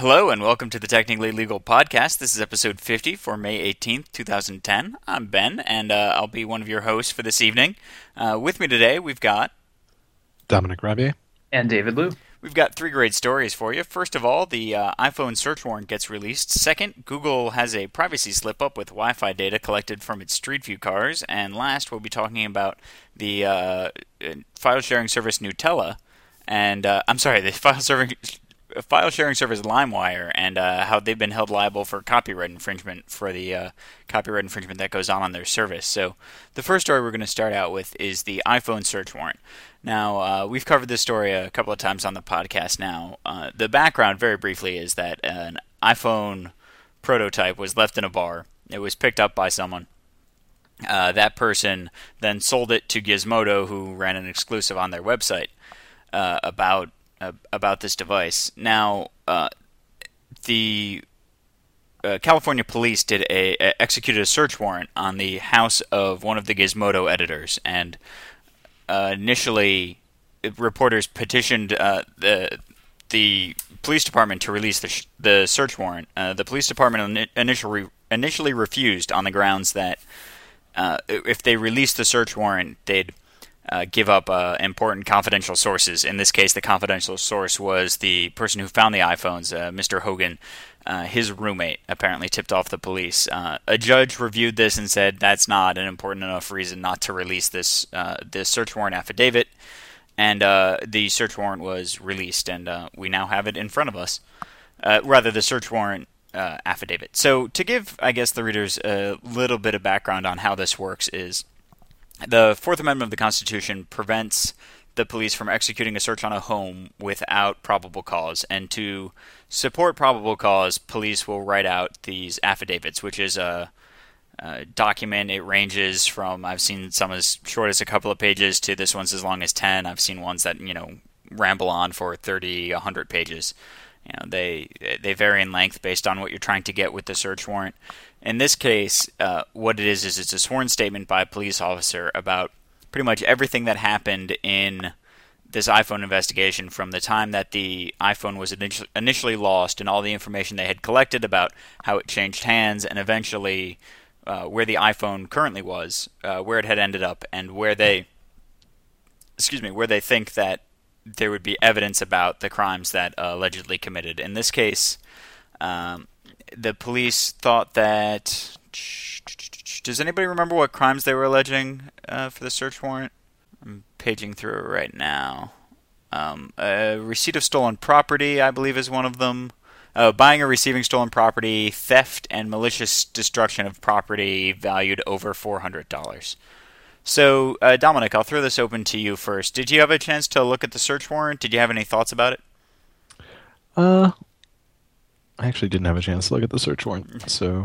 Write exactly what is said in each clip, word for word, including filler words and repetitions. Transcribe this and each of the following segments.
Hello and welcome to the Technically Legal Podcast. This is episode fifty for May eighteenth, twenty ten. I'm Ben, and uh, I'll be one of your hosts for this evening. Uh, with me today, we've got... Dominic Rabier. And David Liu. We've got three great stories for you. First of all, the uh, iPhone search warrant gets released. Second, Google has a privacy slip-up with Wi-Fi data collected from its Street View cars. And last, we'll be talking about the uh, file-sharing service Gnutella. And, uh, I'm sorry, the file-sharing... file sharing service LimeWire and uh, how they've been held liable for copyright infringement for the uh, copyright infringement that goes on on their service. So the first story we're going to start out with is the iPhone search warrant. Now, uh, we've covered this story a couple of times on the podcast now. Uh, the background, very briefly, is that an iPhone prototype was left in a bar. It was picked up by someone. Uh, that person then sold it to Gizmodo, who ran an exclusive on their website uh, about Uh, about this device. Now, uh, the uh, California police did a, a executed a search warrant on the house of one of the Gizmodo editors, and uh, initially, reporters petitioned uh, the the police department to release the sh- the search warrant. Uh, the police department initially initially refused on the grounds that uh, if they released the search warrant, they'd Uh, give up uh, important confidential sources. In this case, the confidential source was the person who found the iPhones, uh, Mister Hogan. Uh, his roommate apparently tipped off the police. Uh, a judge reviewed this and said that's not an important enough reason not to release this uh, this search warrant affidavit, and uh, the search warrant was released, and uh, we now have it in front of us. Uh, rather, the search warrant uh, affidavit. So, to give, I guess, the readers a little bit of background on how this works is the Fourth Amendment of the Constitution prevents the police from executing a search on a home without probable cause. And to support probable cause, police will write out these affidavits, which is a, a document. It ranges from, I've seen some as short as a couple of pages to this one's as long as ten. I've seen ones that, you know, ramble on for thirty, one hundred pages. You know, they they vary in length based on what you're trying to get with the search warrant. In this case, uh, what it is is it's a sworn statement by a police officer about pretty much everything that happened in this iPhone investigation from the time that the iPhone was initially, initially lost and all the information they had collected about how it changed hands and eventually uh, where the iPhone currently was, uh, where it had ended up, and where they, excuse me, where they think that there would be evidence about the crimes that uh, allegedly committed. In this case, um, the police thought that... Does anybody remember what crimes they were alleging uh, for the search warrant? I'm paging through it right now. Um, uh, receipt of stolen property, I believe, is one of them. Uh, buying or receiving stolen property, theft, and malicious destruction of property valued over four hundred dollars. So, uh, Dominic, I'll throw this open to you first. Did you have a chance to look at the search warrant? Did you have any thoughts about it? Uh, I actually didn't have a chance to look at the search warrant, so...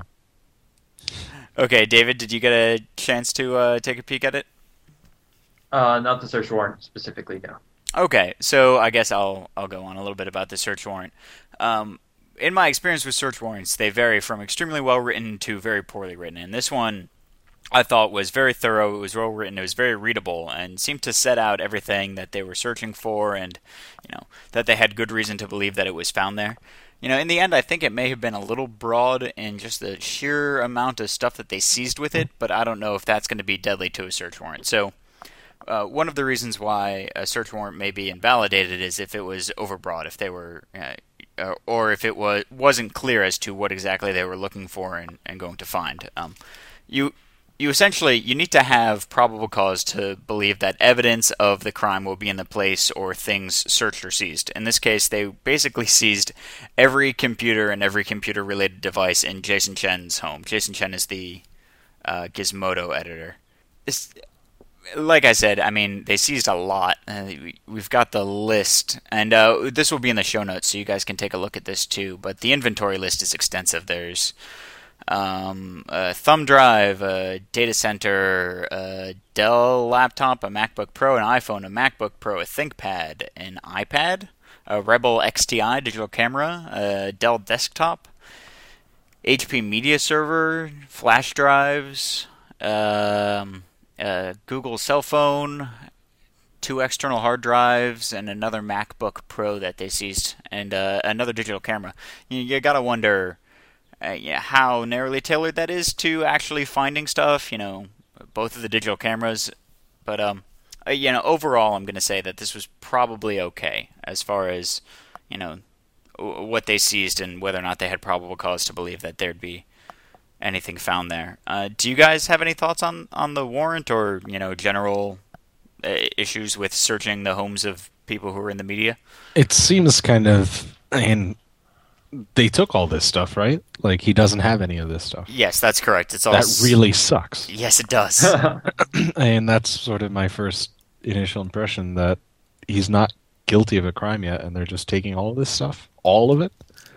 Okay, David, did you get a chance to uh, take a peek at it? Uh, not the search warrant specifically, no. Okay, so I guess I'll I'll go on a little bit about the search warrant. Um, in my experience with search warrants, they vary from extremely well written to very poorly written. And this one, I thought, was very thorough. It was well written. It was very readable, and seemed to set out everything that they were searching for, and you know that they had good reason to believe that it was found there. You know, in the end, I think it may have been a little broad in just the sheer amount of stuff that they seized with it, but I don't know if that's going to be deadly to a search warrant. So, uh, one of the reasons why a search warrant may be invalidated is if it was overbroad, if they were, uh, or if it was wasn't clear as to what exactly they were looking for and, and going to find. Um, you. You essentially, you need to have probable cause to believe that evidence of the crime will be in the place or things searched or seized. In this case, they basically seized every computer and every computer-related device in Jason Chen's home. Jason Chen is the uh, Gizmodo editor. It's, like I said, I mean, they seized a lot. Uh, we've got the list, and uh, this will be in the show notes, so you guys can take a look at this too. But the inventory list is extensive. There's Um, a thumb drive, a data center, a Dell laptop, a MacBook Pro, an iPhone, a MacBook Pro, a ThinkPad, an iPad, a Rebel X T I digital camera, a Dell desktop, H P media server, flash drives, um, a Google cell phone, two external hard drives, and another MacBook Pro that they seized, and uh, another digital camera. You, you gotta wonder uh, yeah, how narrowly tailored that is to actually finding stuff. You know, both of the digital cameras, but um, uh, you know, overall, I'm gonna say that this was probably okay as far as you know what they seized and whether or not they had probable cause to believe that there'd be anything found there. Uh, do you guys have any thoughts on, on the warrant or, you know, general uh, issues with searching the homes of people who are in the media? It seems kind of, I mean, they took all this stuff, right? Like, he doesn't have any of this stuff. Yes, that's correct. It's all That s- really sucks. Yes, it does. And that's sort of my first initial impression, that he's not guilty of a crime yet, and they're just taking all of this stuff. All of it?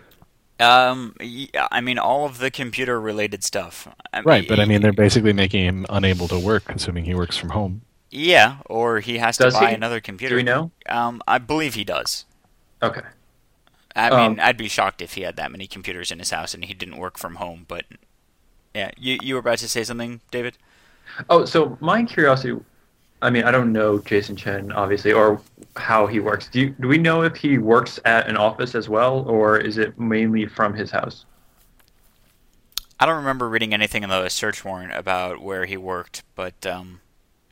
um, yeah, I mean, all of the computer-related stuff. I Right, but I mean, they're basically making him unable to work, assuming he works from home. Yeah, or he has Does to buy he? another computer. Do we know? Um, I believe he does. Okay. I Um, mean, I'd be shocked if he had that many computers in his house and he didn't work from home, but... Yeah, you, you were about to say something, David? Oh, so my curiosity, I mean, I don't know Jason Chen, obviously, or how he works. Do you, do we know if he works at an office as well, or is it mainly from his house? I don't remember reading anything in the search warrant about where he worked, but um,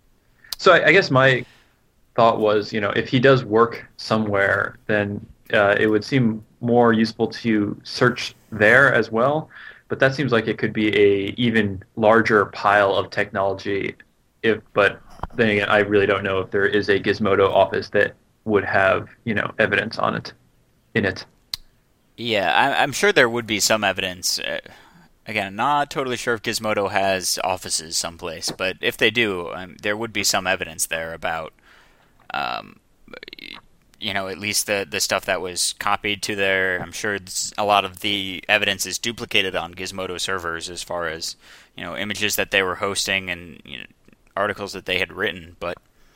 So I, I guess my thought was, you know, if he does work somewhere, then uh, it would seem more useful to search there as well. But that seems like it could be a even larger pile of technology. If, but then again, I really don't know if there is a Gizmodo office that would have, you know, evidence on it, in it. yeah, I, I'm sure there would be some evidence. Uh, again, not totally sure if Gizmodo has offices someplace, but if they do, um, there would be some evidence there about, um, you know, at least the the stuff that was copied to there. I'm sure it's, a lot of the evidence is duplicated on Gizmodo servers as far as, you know, images that they were hosting and, you know, articles that they had written, but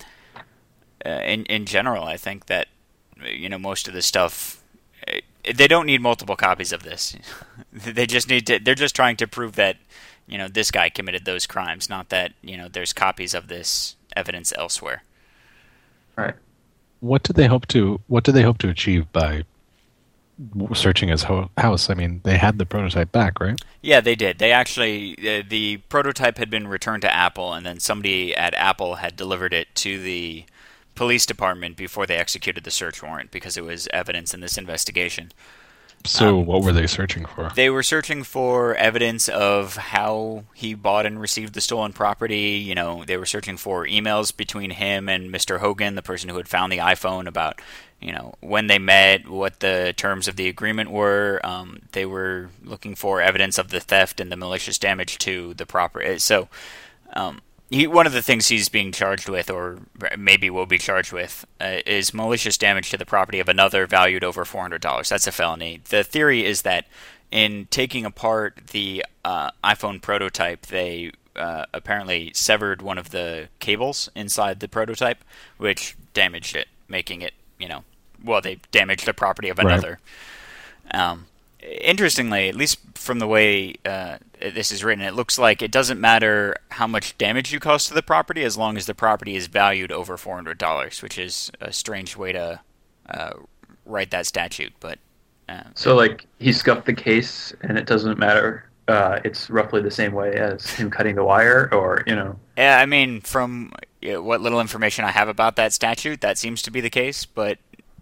uh, in in general, I think that you know most of the stuff uh, they don't need multiple copies of this. They just need to. They're just trying to prove that you know this guy committed those crimes, not that you know there's copies of this evidence elsewhere. Right. What did they hope to? What did they hope to achieve by searching his ho- house? I mean, they had the prototype back, right? Yeah, they did. They actually uh, the prototype had been returned to Apple, and then somebody at Apple had delivered it to the police department before they executed the search warrant because it was evidence in this investigation. So, Um, what were they searching for? They were searching for evidence of how he bought and received the stolen property. You know, they were searching for emails between him and Mister Hogan, the person who had found the iPhone, about, you know, when they met, what the terms of the agreement were. Um, they were looking for evidence of the theft and the malicious damage to the property. So, um, he, one of the things he's being charged with, or maybe will be charged with, uh, is malicious damage to the property of another valued over four hundred dollars. That's a felony. The theory is that in taking apart the uh, iPhone prototype, they uh, apparently severed one of the cables inside the prototype, which damaged it, making it, you know, well, they damaged the property of another. Right. Um, interestingly, at least from the way uh, this is written, it looks like it doesn't matter how much damage you cause to the property as long as the property is valued over four hundred dollars, which is a strange way to uh, write that statute. But uh, So, like, he scuffed the case, and it doesn't matter. Uh, it's roughly the same way as him cutting the wire, or, you know. Yeah, I mean, from you know, what little information I have about that statute, that seems to be the case. But,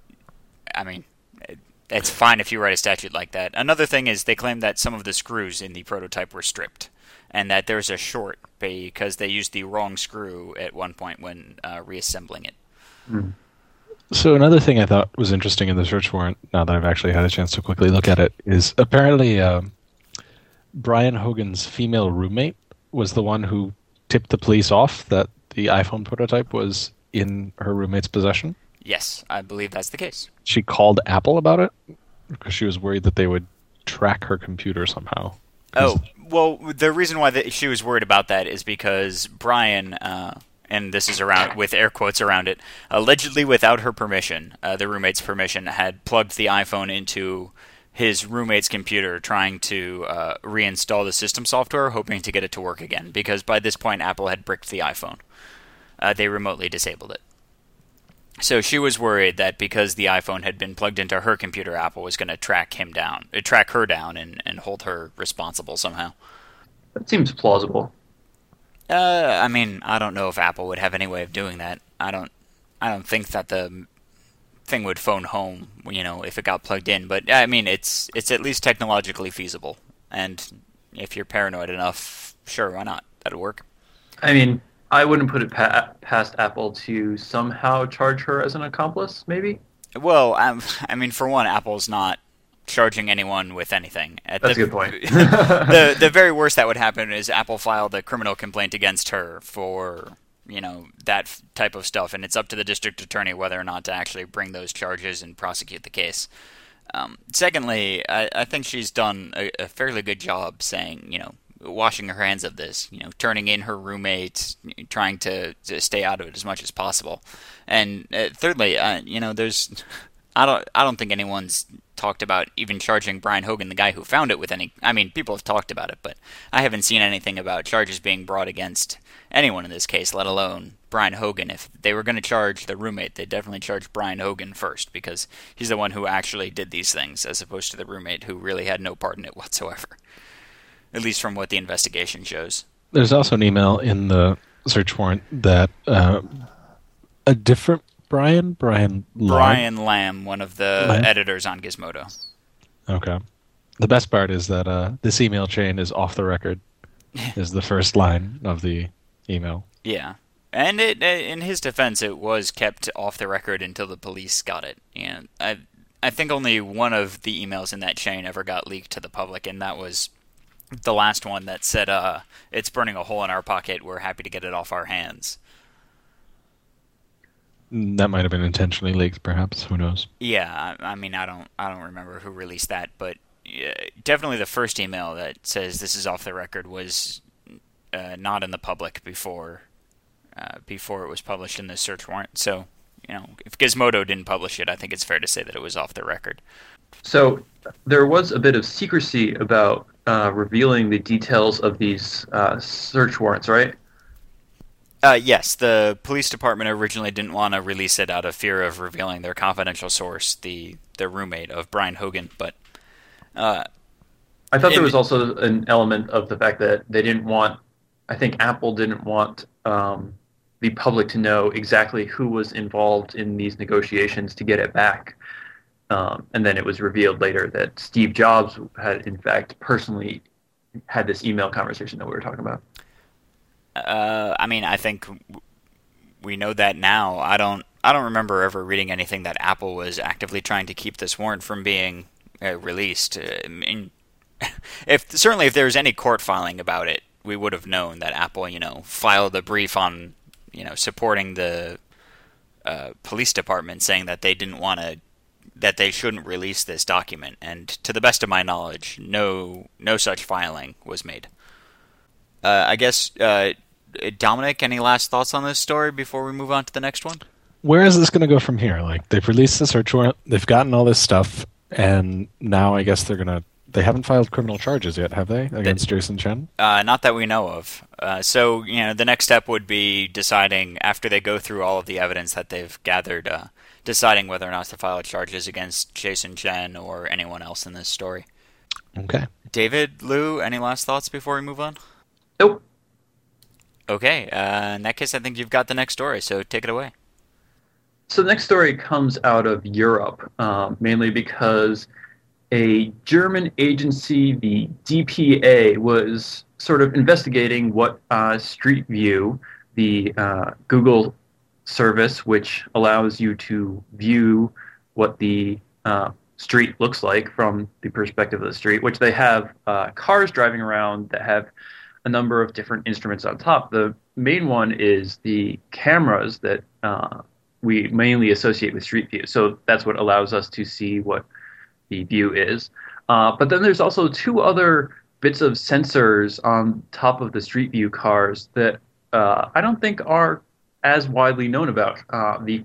I mean, it's fine if you write a statute like that. Another thing is they claim that some of the screws in the prototype were stripped, and that there's a short because they used the wrong screw at one point when uh, reassembling it. Mm. So another thing I thought was interesting in the search warrant, now that I've actually had a chance to quickly look at it, is apparently um, Brian Hogan's female roommate was the one who tipped the police off that the iPhone prototype was in her roommate's possession. Yes, I believe that's the case. She called Apple about it because she was worried that they would track her computer somehow. Oh, well, the reason why the, she was worried about that is because Brian, uh, and this is around with air quotes around it, allegedly without her permission, uh, the roommate's permission, had plugged the iPhone into his roommate's computer trying to uh, reinstall the system software, hoping to get it to work again, because by this point Apple had bricked the iPhone. Uh, they remotely disabled it. So she was worried that because the iPhone had been plugged into her computer, Apple was going to track him down, uh, track her down, and, and hold her responsible somehow. That seems plausible. Uh, I mean, I don't know if Apple would have any way of doing that. I don't, I don't think that the thing would phone home, you know, if it got plugged in. But I mean, it's it's at least technologically feasible. And if you're paranoid enough, sure, why not? That'll work. I mean, I wouldn't put it pa- past Apple to somehow charge her as an accomplice, maybe? Well, I'm, I mean, for one, Apple's not charging anyone with anything. At That's the, a good point. the the very worst that would happen is Apple filed a criminal complaint against her for, you know, that f- type of stuff, and it's up to the district attorney whether or not to actually bring those charges and prosecute the case. Um, secondly, I, I think she's done a, a fairly good job saying, you know, washing her hands of this, you know, turning in her roommate, trying to, to stay out of it as much as possible. And uh, thirdly, uh, you know, there's, I don't, I don't think anyone's talked about even charging Brian Hogan, the guy who found it, with any. I mean, people have talked about it, but I haven't seen anything about charges being brought against anyone in this case, let alone Brian Hogan. If they were going to charge the roommate, they'd definitely charge Brian Hogan first, because he's the one who actually did these things, as opposed to the roommate who really had no part in it whatsoever. At least from what the investigation shows. There's also an email in the search warrant that uh, a different Brian, Brian Lamb. Brian Lamb, one of the Lamb? editors on Gizmodo. Okay. The best part is that uh, this email chain is off the record, is the first line of the email. Yeah. And it, in his defense, it was kept off the record until the police got it. And I, I think only one of the emails in that chain ever got leaked to the public, and that was the last one that said, uh, it's burning a hole in our pocket, we're happy to get it off our hands. That might have been intentionally leaked, perhaps. Who knows? Yeah, I, I mean, I don't I don't remember who released that, but uh, definitely the first email that says this is off the record was uh, not in the public before uh, before it was published in the search warrant. So, you know, if Gizmodo didn't publish it, I think it's fair to say that it was off the record. So there was a bit of secrecy about uh, revealing the details of these uh, search warrants, right? Uh, yes, the police department originally didn't want to release it out of fear of revealing their confidential source, the their roommate of Brian Hogan. But uh, I thought there it, was also an element of the fact that they didn't want, I think Apple didn't want um, the public to know exactly who was involved in these negotiations to get it back. Um, and then it was revealed later that Steve Jobs had, in fact, personally had this email conversation that we were talking about. Uh, I mean, I think we know that now. I don't. I don't remember ever reading anything that Apple was actively trying to keep this warrant from being uh, released. Uh, I mean, if certainly if there was any court filing about it, we would have known that Apple, you know, filed a brief on, you know, supporting the uh, police department, saying that they didn't want to, that they shouldn't release this document. And to the best of my knowledge, no, no such filing was made. Uh, I guess, uh, Dominic, any last thoughts on this story before we move on to the next one? Where is this going to go from here? Like, they've released the search warrant, they've gotten all this stuff, and now I guess they're going to... They haven't filed criminal charges yet, have they, against they, Jason Chen? Uh, not that we know of. Uh, so, you know, the next step would be deciding, after they go through all of the evidence that they've gathered, uh, deciding whether or not to file charges against Jason Chen or anyone else in this story. Okay. David, Lou, any last thoughts before we move on? Nope. Okay, uh, in that case, I think you've got the next story, so take it away. So the next story comes out of Europe, um, mainly because a German agency, the D P A, was sort of investigating what uh, Street View, the uh, Google service, which allows you to view what the uh, street looks like from the perspective of the street, which they have uh, cars driving around that have a number of different instruments on top. The main one is the cameras that uh, we mainly associate with Street View. So that's what allows us to see what the view is. Uh, but then there's also two other bits of sensors on top of the Street View cars that uh, I don't think are as widely known about. Uh, the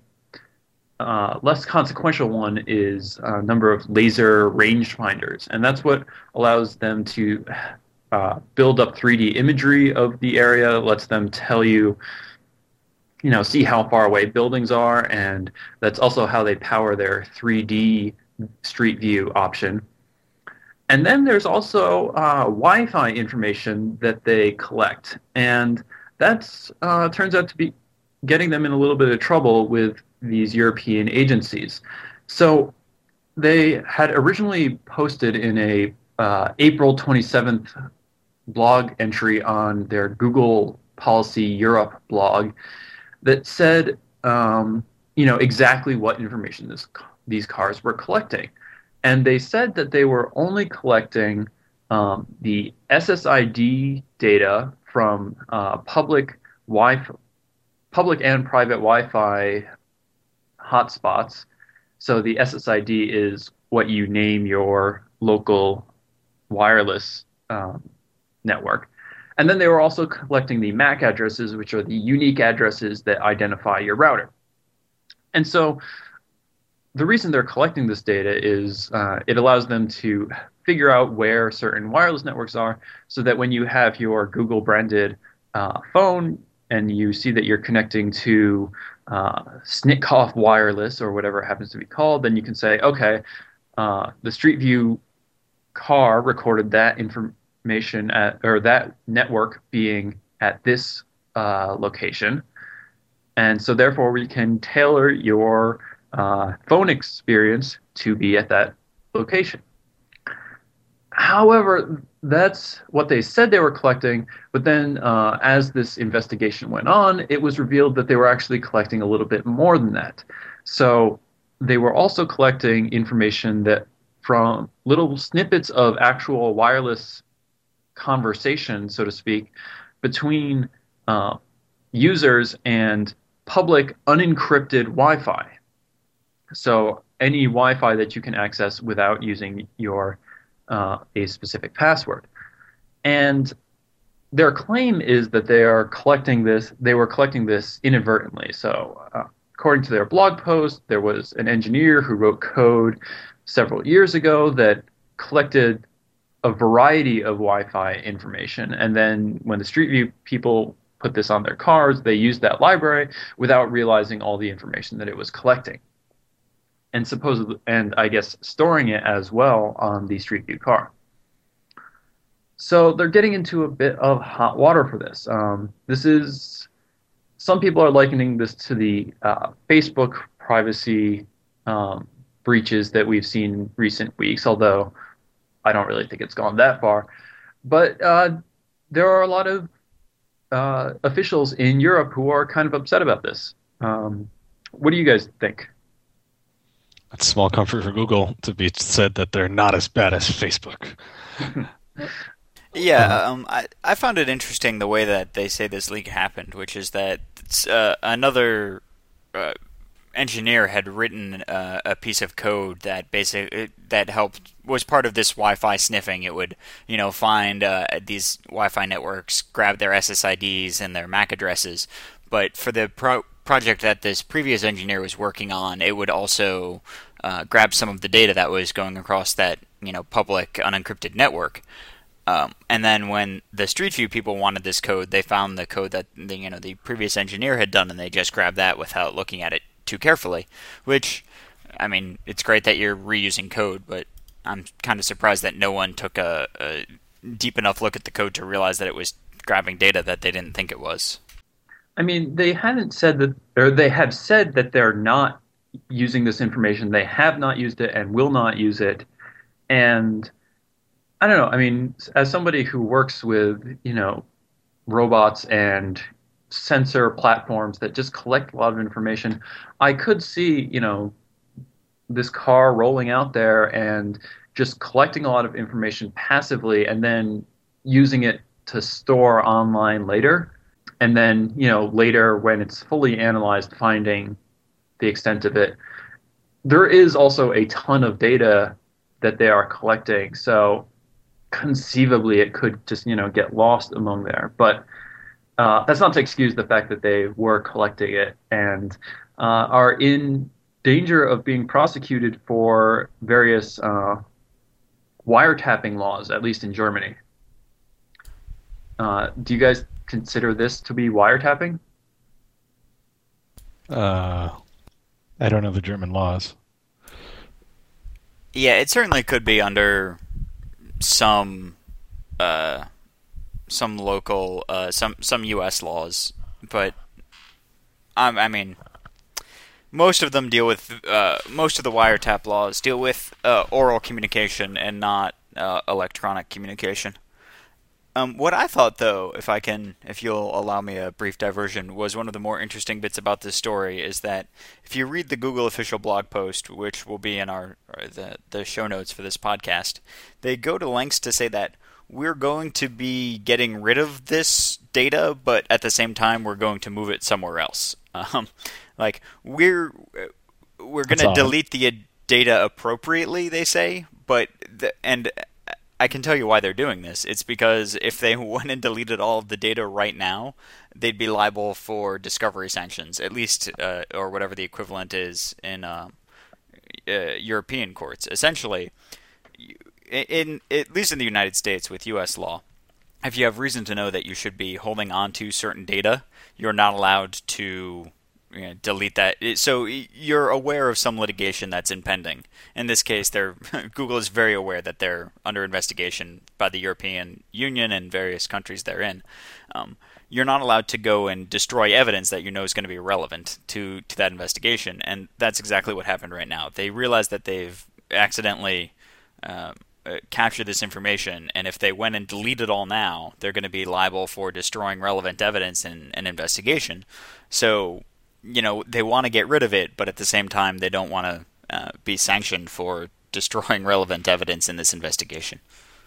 uh, less consequential one is a number of laser rangefinders, and that's what allows them to Uh, build up three D imagery of the area, lets them tell you, you know, see how far away buildings are, and that's also how they power their three D Street View option. And then there's also uh, Wi-Fi information that they collect, and that uh, turns out to be getting them in a little bit of trouble with these European agencies. So they had originally posted in a uh, April twenty-seventh blog entry on their Google Policy Europe blog that said, um, you know, exactly what information this, these cars were collecting. And they said that they were only collecting um, the S S I D data from uh, public Wi-Fi, public and private Wi-Fi hotspots. So the S S I D is what you name your local wireless um, network. And then they were also collecting the M A C addresses, which are the unique addresses that identify your router. And so the reason they're collecting this data is uh, it allows them to figure out where certain wireless networks are, so that when you have your Google branded uh, phone and you see that you're connecting to uh, Snitcoff Wireless or whatever it happens to be called, then you can say, okay, uh, the Street View car recorded that information at, or that network being at this uh, location, and so therefore we can tailor your uh, phone experience to be at that location. However, that's what they said they were collecting, but then uh, as this investigation went on, it was revealed that they were actually collecting a little bit more than that. So they were also collecting information that from little snippets of actual wireless conversation, so to speak, between uh, users and public unencrypted Wi-Fi. So any Wi-Fi that you can access without using your uh, a specific password. And their claim is that they are collecting this, they were collecting this inadvertently. So uh, according to their blog post, there was an engineer who wrote code several years ago that collected a variety of Wi-Fi information. And then when the Street View people put this on their cars, they used that library without realizing all the information that it was collecting. And supposedly, and I guess storing it as well on the Street View car. So they're getting into a bit of hot water for this. Um, this is, some people are likening this to the uh, Facebook privacy um, breaches that we've seen in recent weeks, although I don't really think it's gone that far. But uh, there are a lot of uh, officials in Europe who are kind of upset about this. Um, what do you guys think? It's small comfort for Google to be said that they're not as bad as Facebook. Yeah, um, I, I found it interesting the way that they say this leak happened, which is that uh, another uh, engineer had written uh, a piece of code that basically that helped was part of this Wi-Fi sniffing. It would, you know, find uh, these Wi-Fi networks, grab their S S I Ds and their M A C addresses. But for the pro- project that this previous engineer was working on, it would also uh, grab some of the data that was going across that, you know, public unencrypted network. Um, and then when the Street View people wanted this code, they found the code that the, you know the previous engineer had done, and they just grabbed that without looking at it too carefully. Which, I mean, it's great that you're reusing code, but I'm kind of surprised that no one took a, a deep enough look at the code to realize that it was grabbing data that they didn't think it was. I mean, they haven't said that, or they have said that they're not using this information. They have not used it and will not use it. And I don't know. I mean, as somebody who works with, you know, robots and sensor platforms that just collect a lot of information, I could see, you know, this car rolling out there and just collecting a lot of information passively and then using it to store online later. And then, you know, later when it's fully analyzed, finding the extent of it. There is also a ton of data that they are collecting. So conceivably it could just, you know, get lost among there. But uh, that's not to excuse the fact that they were collecting it and uh, are in danger of being prosecuted for various uh, wiretapping laws, at least in Germany. Uh, do you guys consider this to be wiretapping? Uh, I don't know the German laws. Yeah, it certainly could be under some uh, some local uh, some some U S laws, but um, I mean most of them deal with uh, most of the wiretap laws deal with uh, oral communication and not uh, electronic communication. Um, what I thought, though, if I can, if you'll allow me a brief diversion, was one of the more interesting bits about this story is that if you read the Google official blog post, which will be in our the the show notes for this podcast, they go to lengths to say that we're going to be getting rid of this data, but at the same time we're going to move it somewhere else. Um, like we're we're going That's to odd. delete the data appropriately, they say, but the, and I can tell you why they're doing this. It's because if they went and deleted all of the data right now, they'd be liable for discovery sanctions, at least, uh, or whatever the equivalent is in uh, uh, European courts. Essentially, in at least in the United States with U S law, if you have reason to know that you should be holding on to certain data, you're not allowed to you know, delete that. So you're aware of some litigation that's impending. In this case, they're, Google is very aware that they're under investigation by the European Union and various countries they're in. Um, you're not allowed to go and destroy evidence that you know is going to be relevant to, to that investigation, and that's exactly what happened right now. They realize that they've accidentally uh, uh, captured this information, and if they went and delete it all now, they're going to be liable for destroying relevant evidence in an investigation. So, you know, they want to get rid of it, but at the same time, they don't want to uh, be sanctioned for destroying relevant evidence in this investigation.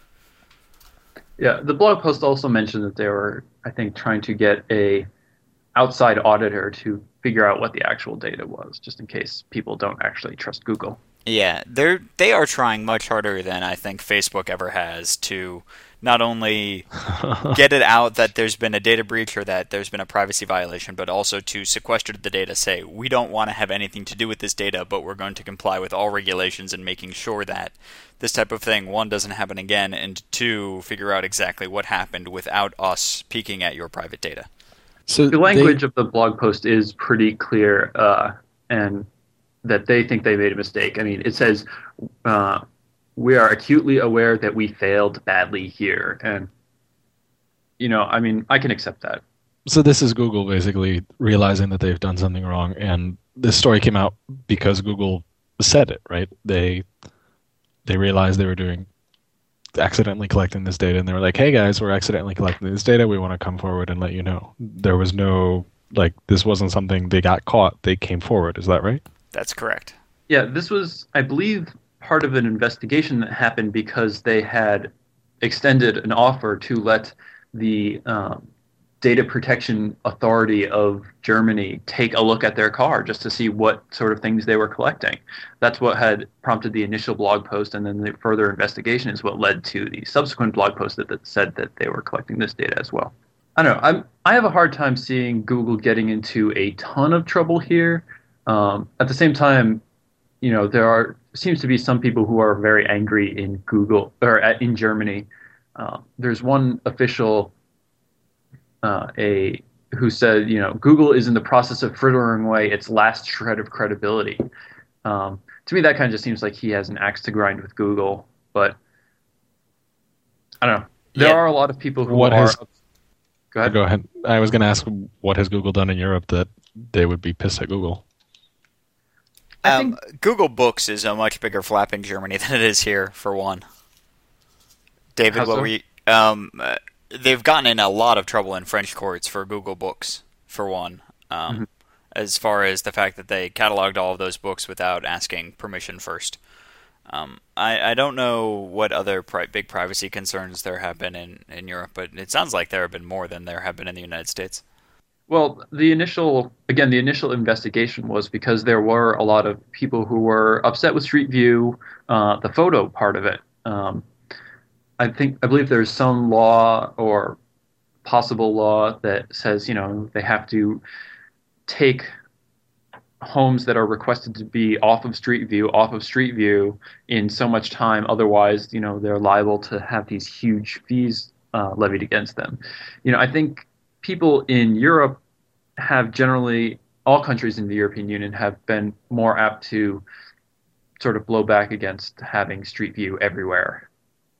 Yeah, the blog post also mentioned that they were, I think, trying to get a outside auditor to figure out what the actual data was, just in case people don't actually trust Google. Yeah, they're they are trying much harder than I think Facebook ever has to not only get it out that there's been a data breach or that there's been a privacy violation, but also to sequester the data, say, we don't want to have anything to do with this data, but we're going to comply with all regulations and making sure that this type of thing, one, doesn't happen again, and two, figure out exactly what happened without us peeking at your private data. So The language they, of the blog post is pretty clear, uh, and that they think they made a mistake. I mean, it says, uh, we are acutely aware that we failed badly here. And, you know, I mean, I can accept that. so this is Google basically realizing that they've done something wrong, and this story came out because Google said it, right? They they realized they were doing accidentally collecting this data, and they were like, "Hey guys, we're accidentally collecting this data. We want to come forward and let you know." There was no like this wasn't something they got caught. They came forward. Is that right? That's correct. Yeah, this was, I believe, part of an investigation that happened because they had extended an offer to let the um, Data Protection Authority of Germany take a look at their car just to see what sort of things they were collecting. That's what had prompted the initial blog post, and then the further investigation is what led to the subsequent blog post that, that said that they were collecting this data as well. I don't know. I'm, I have a hard time seeing Google getting into a ton of trouble here. Um, at the same time, you know, there are seems to be some people who are very angry in Google or at, in Germany. Uh, there's one official, uh, a who said, you know, Google is in the process of frittering away its last shred of credibility. Um, to me, that kind of just seems like he has an axe to grind with Google. But I don't know. There Yeah. are a lot of people who What are. has- Go ahead. Go ahead. I was going to ask, what has Google done in Europe that they would be pissed at Google? I Um, Google Books is a much bigger flap in Germany than it is here, for one. David, How what so? were you? Um, uh, they've gotten in a lot of trouble in French courts for Google Books, for one. Um, Mhm. As far as the fact that they cataloged all of those books without asking permission first. Um, I, I don't know what other pri- big privacy concerns there have been in, in Europe, but it sounds like there have been more than there have been in the United States. Well, the initial, again, the initial investigation was because there were a lot of people who were upset with Street View, uh, the photo part of it. Um, I think, I believe there's some law or possible law that says, you know, they have to take homes that are requested to be off of Street View, off of Street View in so much time. Otherwise, you know, they're liable to have these huge fees uh, levied against them. You know, I think people in Europe have generally all countries in the European Union have been more apt to sort of blow back against having Street View everywhere.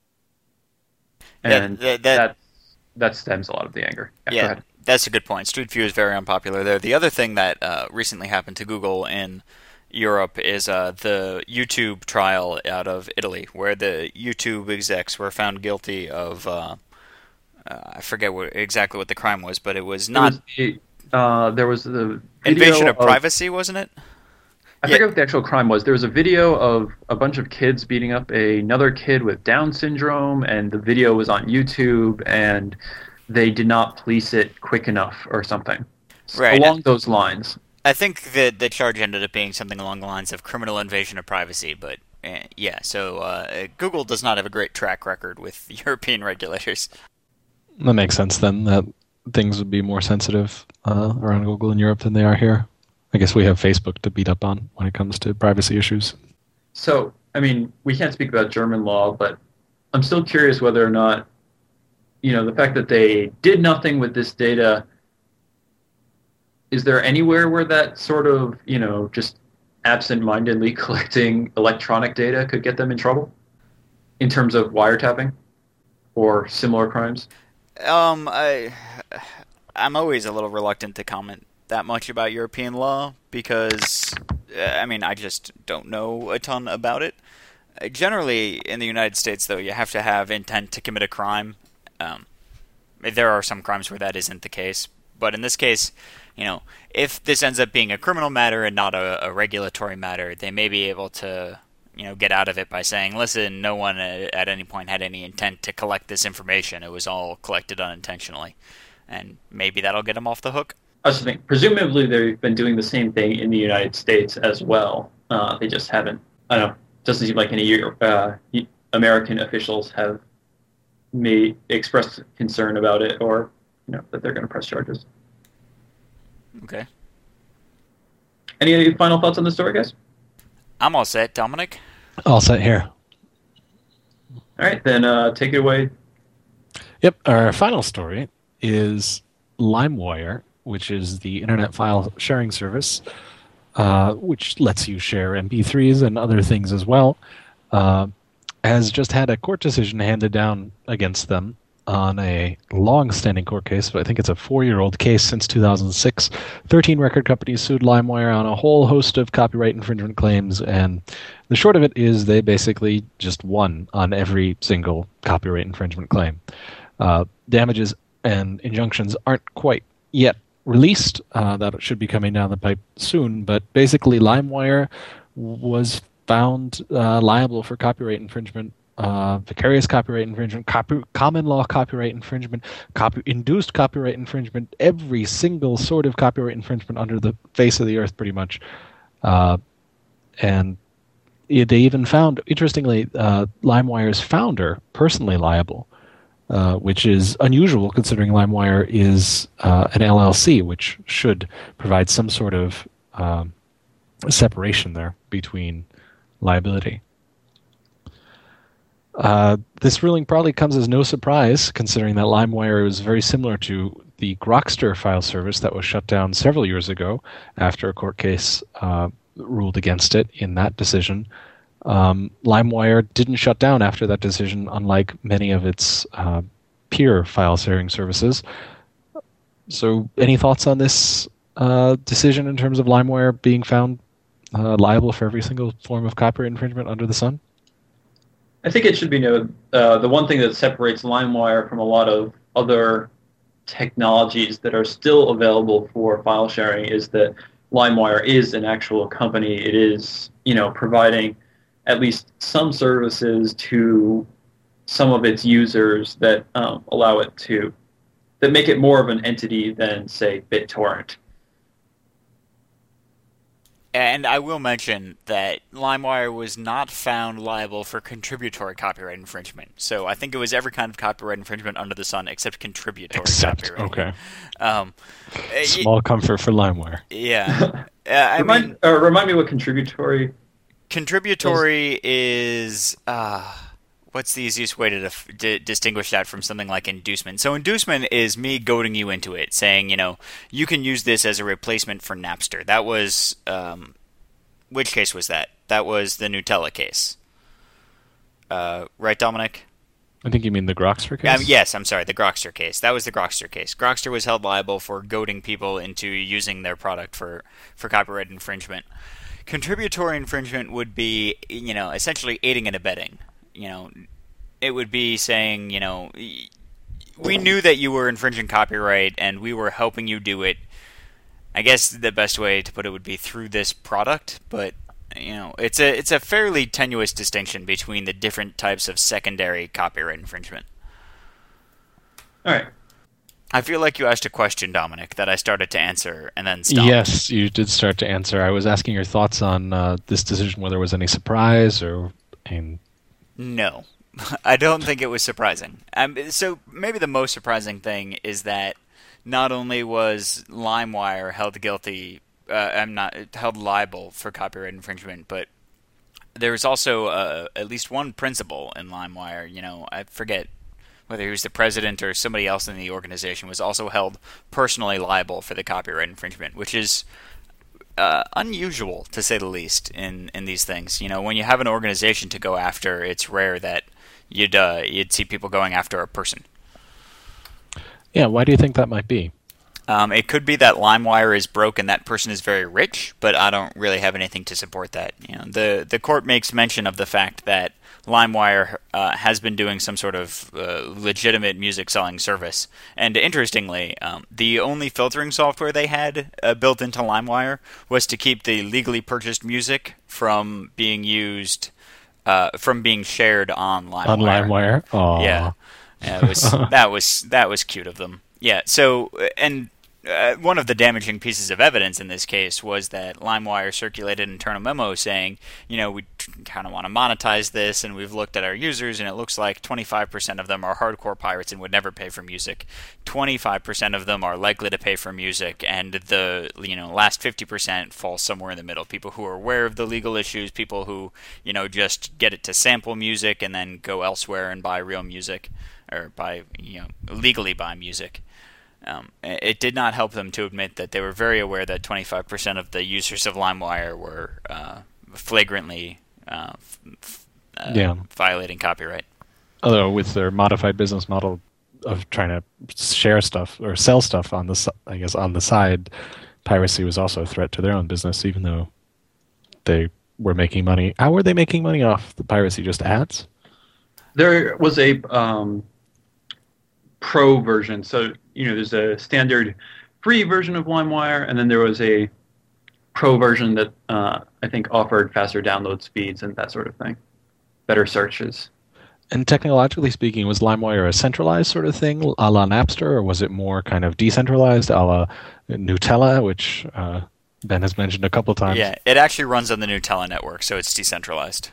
And that, that, that, that, that stems a lot of the anger. Yeah, yeah go ahead. That's a good point. Street View is very unpopular there. The other thing that uh, recently happened to Google in Europe is uh, the YouTube trial out of Italy, where the YouTube execs were found guilty of, uh, uh, I forget what, exactly what the crime was, but it was not... It was the, uh, there was the invasion of, of privacy, wasn't it? I yeah. forget what the actual crime was. There was a video of a bunch of kids beating up another kid with Down syndrome, and the video was on YouTube, and they did not police it quick enough or something. Right. Along those lines. I think that the charge ended up being something along the lines of criminal invasion of privacy, but uh, yeah, so uh, Google does not have a great track record with European regulators. That makes sense then, that things would be more sensitive uh, around Google in Europe than they are here. I guess we have Facebook to beat up on when it comes to privacy issues. So, I mean, we can't speak about German law, but I'm still curious whether or not, you know, the fact that they did nothing with this data, is there anywhere where that sort of, you know, just absent-mindedly collecting electronic data could get them in trouble in terms of wiretapping or similar crimes? Um, I, I'm always a little reluctant to comment that much about European law because, I mean, I just don't know a ton about it. Generally, in the United States, though, you have to have intent to commit a crime. Um, there are some crimes where that isn't the case, but in this case, you know, if this ends up being a criminal matter and not a, a regulatory matter, they may be able to, you know, get out of it by saying, listen, no one at any point had any intent to collect this information. It was all collected unintentionally. And maybe that'll get them off the hook. I was thinking, presumably they've been doing the same thing in the United States as well. Uh, they just haven't, I don't know, doesn't seem like any uh, American officials have made expressed concern about it or, you know, that they're going to press charges. Okay. Any final thoughts on the story, guys? I'm all set. Dominic? All set here. All right, then uh, take it away. Yep, our final story is LimeWire, which is the internet file sharing service, uh, which lets you share M P threes and other things as well, uh, has just had a court decision handed down against them on a long-standing court case. I think it's a four-year-old case since two thousand six. thirteen record companies sued LimeWire on a whole host of copyright infringement claims, and the short of it is they basically just won on every single copyright infringement claim. Uh, damages and injunctions aren't quite yet released. Uh, that should be coming down the pipe soon, but basically LimeWire was found uh, liable for copyright infringement, uh, vicarious copyright infringement, copy, common law copyright infringement, copy, induced copyright infringement, every single sort of copyright infringement under the face of the earth, pretty much. Uh, and it, they even found, interestingly, uh, LimeWire's founder personally liable, uh, which is unusual considering LimeWire is uh, an L L C, which should provide some sort of um, separation there between liability. Uh, this ruling probably comes as no surprise, considering that LimeWire is very similar to the Grokster file service that was shut down several years ago after a court case uh, ruled against it in that decision. Um, LimeWire didn't shut down after that decision, unlike many of its uh, peer file sharing services. So, any thoughts on this uh, decision in terms of LimeWire being found Uh, liable for every single form of copyright infringement under the sun? I think it should be noted, uh, the one thing that separates LimeWire from a lot of other technologies that are still available for file sharing is that LimeWire is an actual company. It is, you know, providing at least some services to some of its users that um, allow it to, that make it more of an entity than, say, BitTorrent. And I will mention that LimeWire was not found liable for contributory copyright infringement. So I think it was every kind of copyright infringement under the sun except contributory except, copyright. Okay. Um, Small it, comfort for LimeWire. Yeah. uh, I remind, mean, uh, remind me what contributory... Contributory is... Uh, what's the easiest way to dif- d- distinguish that from something like inducement? So inducement is me goading you into it, saying, you know, you can use this as a replacement for Napster. That was, um, which case was that? That was the Gnutella case. Uh, right, Dominic? I think you mean the Grokster case? Um, yes, I'm sorry, the Grokster case. That was the Grokster case. Grokster was held liable for goading people into using their product for, for copyright infringement. Contributory infringement would be, you know, essentially aiding and abetting. You know, it would be saying, you know, we knew that you were infringing copyright and we were helping you do it. I guess the best way to put it would be through this product, but you know, it's a it's a fairly tenuous distinction between the different types of secondary copyright infringement. All right. I feel like you asked a question, Dominic, that I started to answer and then stopped. Yes, you did start to answer. I was asking your thoughts on uh, this decision, whether there was any surprise or. And... No, I don't think it was surprising. Um, so maybe the most surprising thing is that not only was LimeWire held guilty, uh, I'm not held liable for copyright infringement, but there was also uh, at least one principal in LimeWire. You know, I forget whether he was the president or somebody else in the organization, was also held personally liable for the copyright infringement, which is uh, unusual, to say the least, in, in these things. You know, when you have an organization to go after, it's rare that you'd uh, you'd see people going after a person. Yeah, why do you think that might be? Um, it could be that LimeWire is broke and that person is very rich, but I don't really have anything to support that. You know, the the court makes mention of the fact that LimeWire uh, has been doing some sort of uh, legitimate music selling service, and interestingly, um, the only filtering software they had uh, built into LimeWire was to keep the legally purchased music from being used, uh, from being shared on LimeWire. On LimeWire, Aww. yeah, yeah it was that was that was cute of them. Yeah, so and. Uh, one of the damaging pieces of evidence in this case was that LimeWire circulated an internal memo saying, you know, we t- kind of want to monetize this, and we've looked at our users, and it looks like twenty-five percent of them are hardcore pirates and would never pay for music. twenty-five percent of them are likely to pay for music, and the, you know, last fifty percent falls somewhere in the middle. People who are aware of the legal issues, people who, you know, just get it to sample music and then go elsewhere and buy real music, or buy, you know, legally buy music. Um, it did not help them to admit that they were very aware that twenty-five percent of the users of LimeWire were uh, flagrantly uh, f- uh, yeah. violating copyright. Although with their modified business model of trying to share stuff or sell stuff on the, I guess, on the side, piracy was also a threat to their own business, even though they were making money. How were they making money off the piracy? Just ads? There was a um, pro version. So, you know, there's a standard free version of LimeWire, and then there was a pro version that uh, I think offered faster download speeds and that sort of thing, better searches. And technologically speaking, was LimeWire a centralized sort of thing, a la Napster, or was it more kind of decentralized, a la Gnutella, which uh, Ben has mentioned a couple times? Yeah, it actually runs on the Gnutella network, so it's decentralized.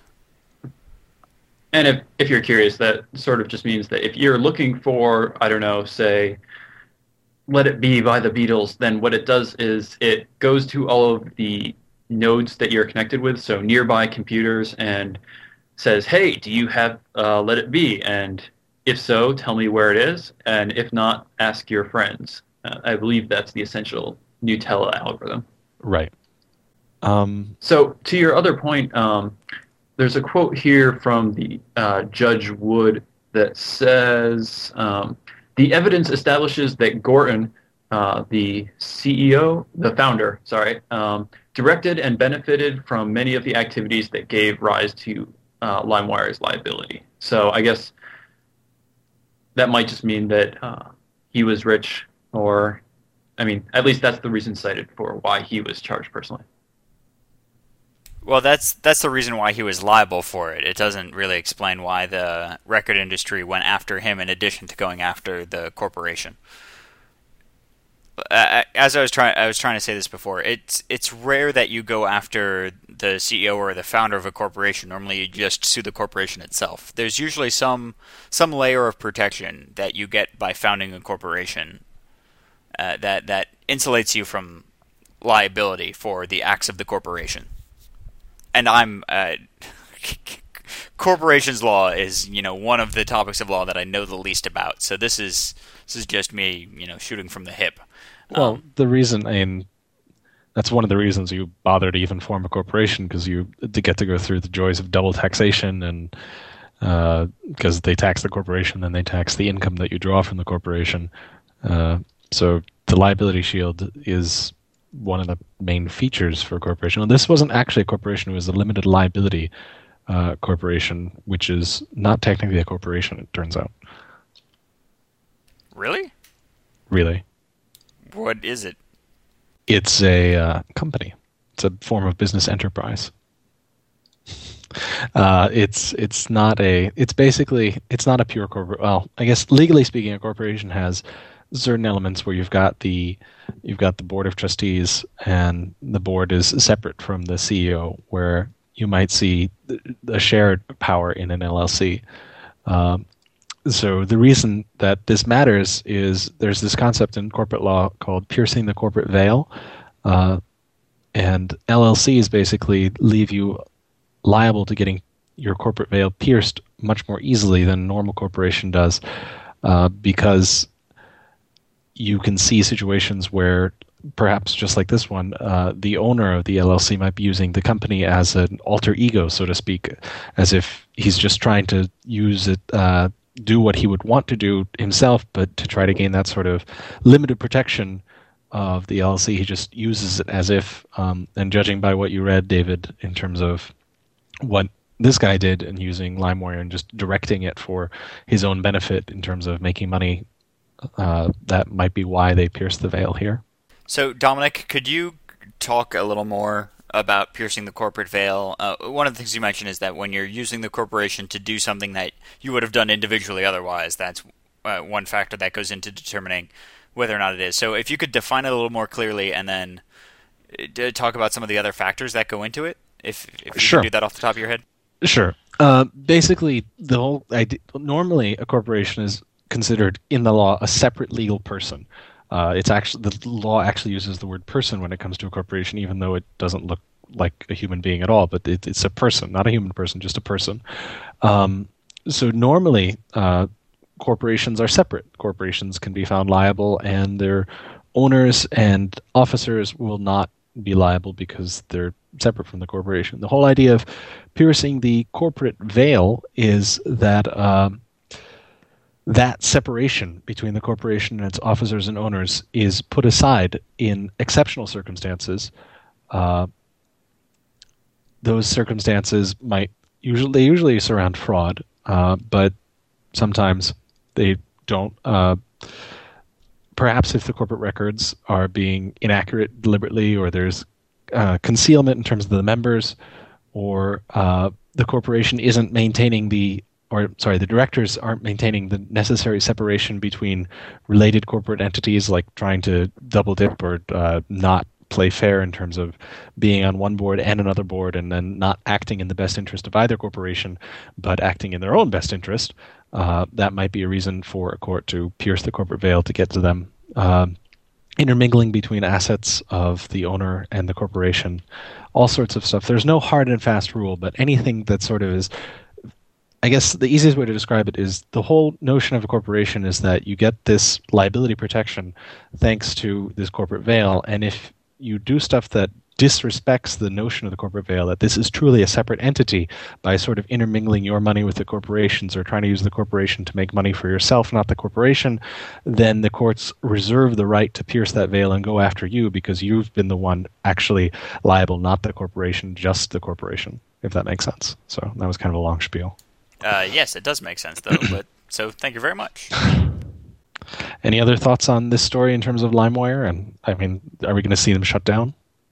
And if, if you're curious, that sort of just means that if you're looking for, I don't know, say, Let It Be by the Beatles, then what it does is it goes to all of the nodes that you're connected with, so nearby computers, and says, hey, do you have uh, Let It Be? And if so, tell me where it is. And if not, ask your friends. Uh, I believe that's the essential Gnutella algorithm. Right. Um, so to your other point, um, there's a quote here from the uh, Judge Wood that says, um, the evidence establishes that Gorton, uh, the C E O, the founder, sorry, um, directed and benefited from many of the activities that gave rise to uh, LimeWire's liability. So I guess that might just mean that uh, he was rich, or, I mean, at least that's the reason cited for why he was charged personally. Well, that's that's the reason why he was liable for it. It doesn't really explain why the record industry went after him in addition to going after the corporation. As I was trying, I was trying to say this before. It's it's rare that you go after the C E O or the founder of a corporation. Normally, you just sue the corporation itself. There's usually some some layer of protection that you get by founding a corporation uh, that that insulates you from liability for the acts of the corporation. And I'm uh, corporations law is, you know, one of the topics of law that I know the least about. So this is this is just me, you know, shooting from the hip. Well, Um, the reason, I mean, that's one of the reasons you bother to even form a corporation, because you to get to go through the joys of double taxation, and because uh, they tax the corporation and they tax the income that you draw from the corporation. Uh, so the liability shield is one of the main features for a corporation. Well, this wasn't actually a corporation; it was a limited liability uh, corporation, which is not technically a corporation. It turns out. really? Really, What is it? it's a uh, company. It's a form of business enterprise. Uh, it's it's not a it's basically it's not a pure corporate. Well, I guess legally speaking, a corporation has certain elements where you've got the you've got the board of trustees, and the board is separate from the C E O, where you might see a shared power in an L L C. Um, so the reason that this matters is there's this concept in corporate law called piercing the corporate veil, uh, and L L Cs basically leave you liable to getting your corporate veil pierced much more easily than a normal corporation does, uh, because you can see situations where, perhaps just like this one, uh, the owner of the L L C might be using the company as an alter ego, so to speak, as if he's just trying to use it, uh, do what he would want to do himself, but to try to gain that sort of limited protection of the L L C, he just uses it as if, um, and judging by what you read, David, in terms of what this guy did and using LimeWire and just directing it for his own benefit in terms of making money, uh, that might be why they pierced the veil here. So, Dominic, could you talk a little more about piercing the corporate veil? Uh, one of the things you mentioned is that when you're using the corporation to do something that you would have done individually otherwise, that's uh, one factor that goes into determining whether or not it is. So if you could define it a little more clearly, and then uh, talk about some of the other factors that go into it, if, if you Sure. can do that off the top of your head. Sure. Uh, basically, the whole idea, normally a corporation is considered in the law a separate legal person. Uh, it's actually the law actually uses the word person when it comes to a corporation, even though it doesn't look like a human being at all. But it, it's a person, not a human person, just a person. Um, so normally, uh, corporations are separate. Corporations can be found liable, and their owners and officers will not be liable because they're separate from the corporation. The whole idea of piercing the corporate veil is that um, that separation between the corporation and its officers and owners is put aside in exceptional circumstances. Uh, those circumstances might usually they usually surround fraud, uh, but sometimes they don't. Uh, perhaps if the corporate records are being inaccurate deliberately, or there's uh, concealment in terms of the members, or uh, the corporation isn't maintaining the, or sorry, the directors aren't maintaining the necessary separation between related corporate entities, like trying to double dip or uh, not play fair in terms of being on one board and another board, and then not acting in the best interest of either corporation, but acting in their own best interest. Uh, that might be a reason for a court to pierce the corporate veil to get to them. Uh, intermingling between assets of the owner and the corporation, all sorts of stuff. There's no hard and fast rule, but anything that sort of is, I guess the easiest way to describe it is the whole notion of a corporation is that you get this liability protection thanks to this corporate veil, and if you do stuff that disrespects the notion of the corporate veil, that this is truly a separate entity, by sort of intermingling your money with the corporations or trying to use the corporation to make money for yourself, not the corporation, then the courts reserve the right to pierce that veil and go after you because you've been the one actually liable, not the corporation, just the corporation, if that makes sense. So that was kind of a long spiel. Uh, yes, it does make sense, though. But so thank you very much. Any other thoughts on this story in terms of LimeWire? And I mean, are we going to see them shut down?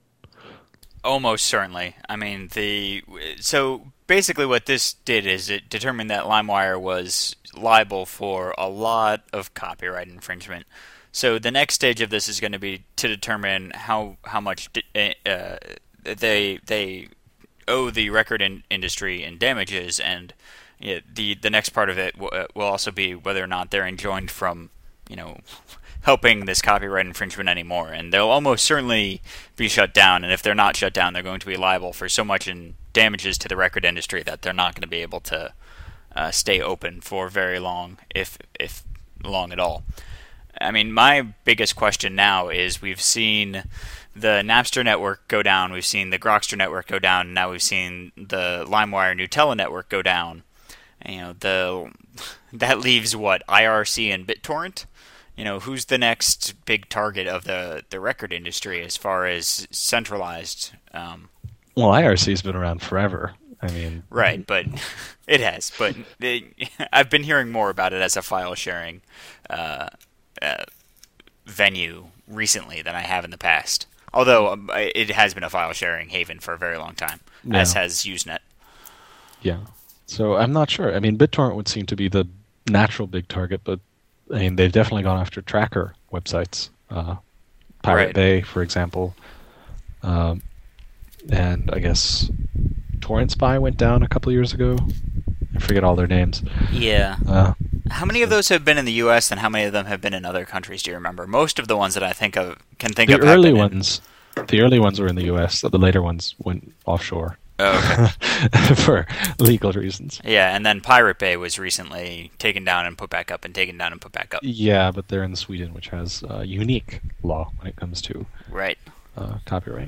Almost certainly. I mean, the so basically what this did is it determined that LimeWire was liable for a lot of copyright infringement. So the next stage of this is going to be to determine how how much uh, they they owe the record in, industry in damages, and yeah, the the next part of it will, uh, will also be whether or not they're enjoined from, you know, helping this copyright infringement anymore, and they'll almost certainly be shut down. And if they're not shut down, they're going to be liable for so much in damages to the record industry that they're not going to be able to uh, stay open for very long, if if long at all. I mean, my biggest question now is we've seen the Napster network go down, we've seen the Grokster network go down, and now we've seen the LimeWire Gnutella network go down. You know, the that leaves what, I R C and BitTorrent? You know, who's the next big target of the, the record industry as far as centralized? Um, well, I R C's been around forever. I mean, right, but it has. But it, I've been hearing more about it as a file sharing uh, uh, venue recently than I have in the past. Although um, it has been a file sharing haven for a very long time, yeah. as has Usenet. Yeah. So I'm not sure. I mean, BitTorrent would seem to be the natural big target, but I mean, they've definitely gone after tracker websites. Uh, Pirate right. Bay, for example. Um, and I guess Torrent Spy went down a couple years ago. I forget all their names. Yeah. Uh, how many of those have been in the U S and how many of them have been in other countries? Do you remember? Most of the ones that I think of can think the of. The early ones, in... the early ones were in the U S. The later ones went offshore. Oh, okay. For legal reasons. Yeah, and then Pirate Bay was recently taken down and put back up, and taken down and put back up. Yeah, but they're in Sweden, which has a unique law when it comes to right uh, copyright.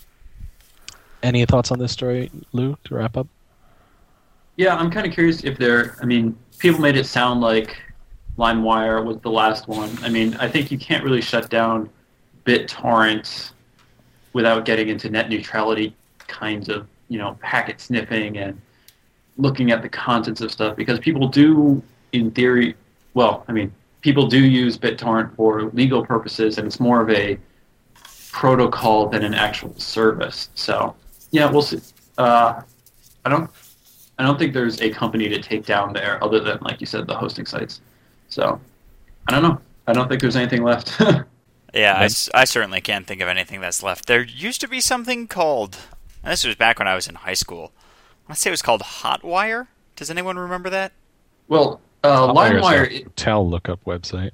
Any thoughts on this story, Lou, to wrap up? Yeah, I'm kind of curious if there. I mean, people made it sound like LimeWire was the last one. I mean, I think you can't really shut down BitTorrent without getting into net neutrality kinds of, you know, packet sniffing and looking at the contents of stuff, because people do, in theory, well, I mean, people do use BitTorrent for legal purposes, and it's more of a protocol than an actual service. So, yeah, we'll see. Uh, I don't, I don't think there's a company to take down there other than, like you said, the hosting sites. So, I don't know. I don't think there's anything left. Yeah, I, I certainly can't think of anything that's left. There used to be something called, and this was back when I was in high school, I'd say it was called Hotwire. Does anyone remember that? Well, uh, LimeWire... is a hotel lookup website.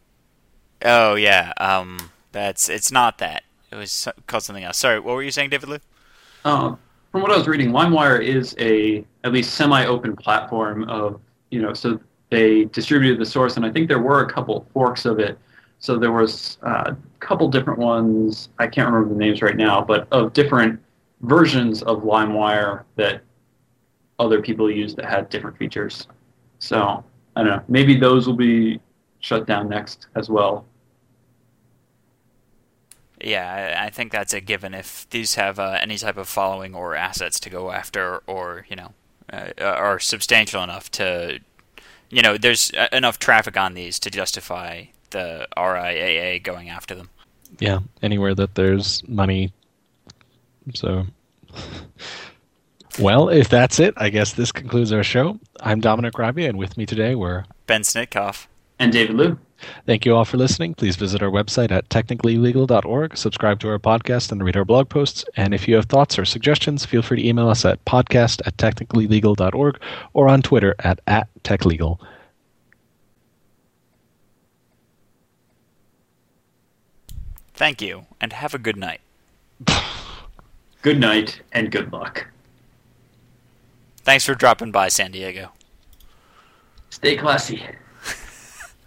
Oh, yeah. Um, that's It's not that. It was called something else. Sorry, what were you saying, David Liu? Uh, from what I was reading, LimeWire is a at least semi-open platform of, you know, so they distributed the source, and I think there were a couple forks of it. So there was uh, a couple different ones, I can't remember the names right now, but of different versions of LimeWire that other people used that had different features. So, I don't know, maybe those will be shut down next as well. Yeah, I, I think that's a given. If these have uh, any type of following or assets to go after, or, you know, uh, are substantial enough to, you know, there's enough traffic on these to justify the R I A A going after them. Yeah, anywhere that there's money. So, well, if that's it, I guess this concludes our show. I'm Dominic Rabia, and with me today were Ben Snitkoff and David Liu. Thank you all for listening. Please visit our website at technically legal dot org, subscribe to our podcast, and read our blog posts. And if you have thoughts or suggestions, feel free to email us at podcast at technically legal dot org or on Twitter at, at techlegal. Thank you, and have a good night. Good night, and good luck. Thanks for dropping by, San Diego. Stay classy.